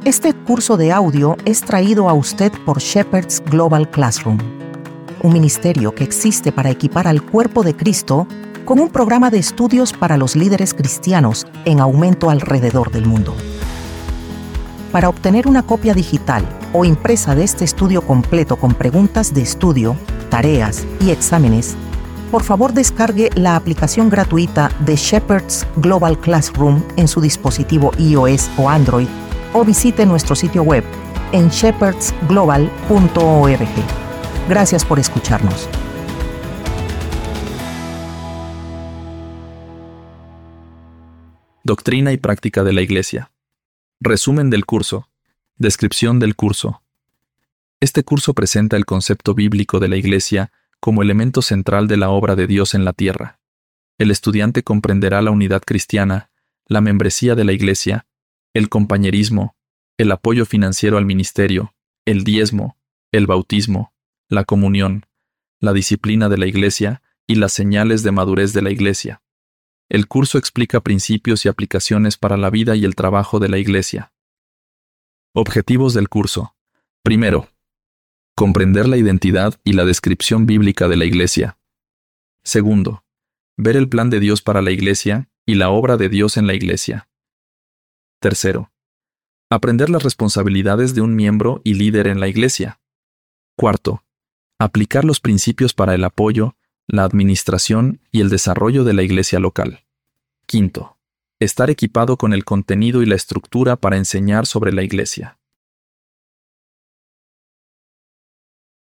Este curso de audio es traído a usted por Shepherd's Global Classroom, un ministerio que existe para equipar al cuerpo de Cristo con un programa de estudios para los líderes cristianos en aumento alrededor del mundo. Para obtener una copia digital o impresa de este estudio completo con preguntas de estudio, tareas y exámenes, por favor descargue la aplicación gratuita de Shepherd's Global Classroom en su dispositivo iOS o Android o visite nuestro sitio web en shepherdsglobal.org. Gracias por escucharnos. Doctrina y práctica de la Iglesia. Resumen del curso. Descripción del curso. Este curso presenta el concepto bíblico de la Iglesia como elemento central de la obra de Dios en la tierra. El estudiante comprenderá la unidad cristiana, la membresía de la Iglesia, el compañerismo, el apoyo financiero al ministerio, el diezmo, el bautismo, la comunión, la disciplina de la Iglesia y las señales de madurez de la Iglesia. El curso explica principios y aplicaciones para la vida y el trabajo de la Iglesia. Objetivos del curso. Primero, comprender la identidad y la descripción bíblica de la Iglesia. Segundo, ver el plan de Dios para la Iglesia y la obra de Dios en la Iglesia. Tercero, aprender las responsabilidades de un miembro y líder en la Iglesia. Cuarto, aplicar los principios para el apoyo, la administración y el desarrollo de la Iglesia local. Quinto, estar equipado con el contenido y la estructura para enseñar sobre la Iglesia.